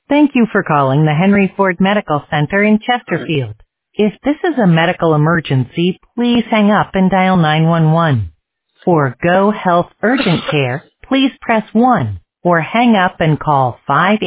Thank you for calling the Henry Ford Medical Center in Chesterfield. If this is a medical emergency, please hang up and dial 911. For Go Health Urgent Care, please press 1 or hang up and call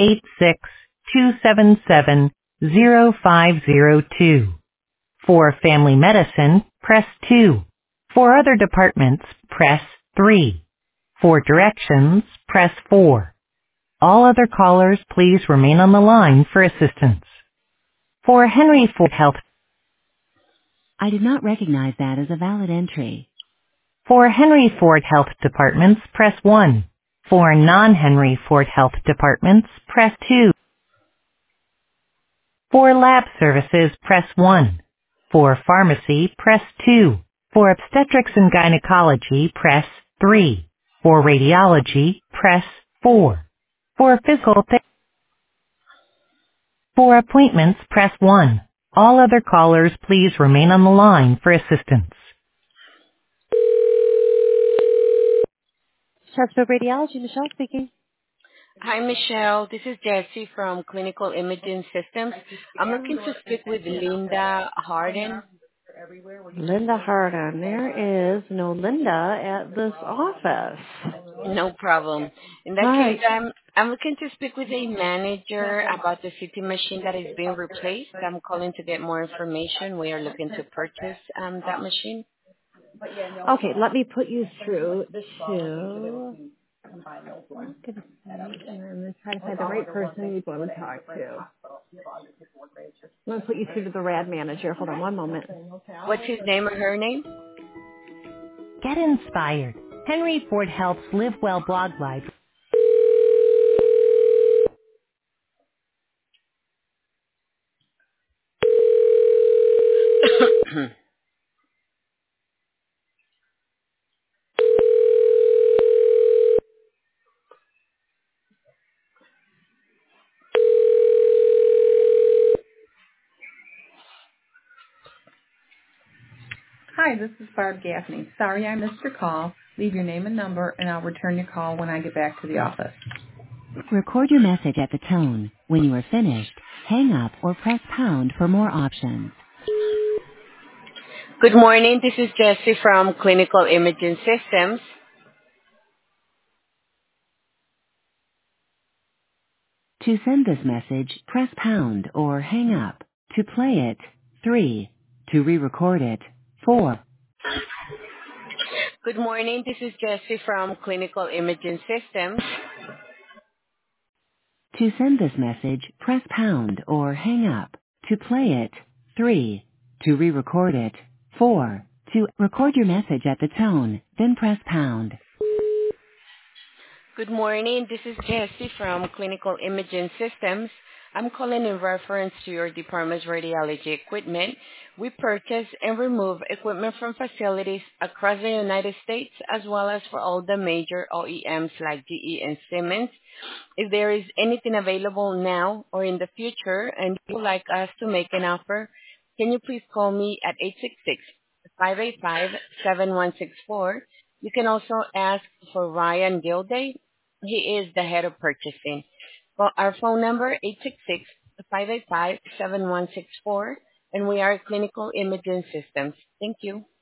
586-277-0502. For Family Medicine, press 2. For other departments, press 3. For directions, press 4. All other callers, please remain on the line for assistance. For Henry Ford Health. I did not recognize that as a valid entry. For Henry Ford Health Departments, press 1. For non-Henry Ford Health Departments, press 2. For lab services, press 1. For pharmacy, press 2. For obstetrics and gynecology, press 3. For radiology, press 4. For physical therapy, for appointments, press 1. All other callers, please remain on the line for assistance. Chesterfield Radiology, Michelle speaking. Hi, Michelle. This is Jessie from Clinical Imaging Systems. I'm looking to speak with Linda Harden. Linda Harden. There is no Linda at this office. No problem. In that case, Hi. I'm looking to speak with a manager about the CT machine that is being replaced. I'm calling to get more information. We are looking to purchase that machine. Okay, let me put you through to... I'm going to try to find the right person you'd want to talk to. I'm going to put you through to the RAD manager. Hold on one moment. What's his name or her name? Get inspired. Henry Ford Health's Live Well blog live. Hi, this is Barb Gaffney. Sorry I missed your call. Leave your name and number, and I'll return your call when I get back to the office. Record your message at the tone. When you are finished, hang up or press pound for more options. Good morning. This is Jessie from Clinical Imaging Systems. To send this message, press pound or hang up. To play it, 3. To re-record it, 4. Good morning. This is Jessie from Clinical Imaging Systems. To send this message, press pound or hang up. To play it, 3. To re-record it, 4. To record your message at the tone, then press pound. Good morning. This is Jessie from Clinical Imaging Systems. I'm calling in reference to your department's radiology equipment. We purchase and remove equipment from facilities across the United States as well as for all the major OEMs like GE and Siemens. If there is anything available now or in the future and you would like us to make an offer, can you please call me at 866-585-7164. You can also ask for Ryan Gilday. He is the head of purchasing. Well, our phone number 866-585-7164, and we are Clinical Imaging Systems. Thank you.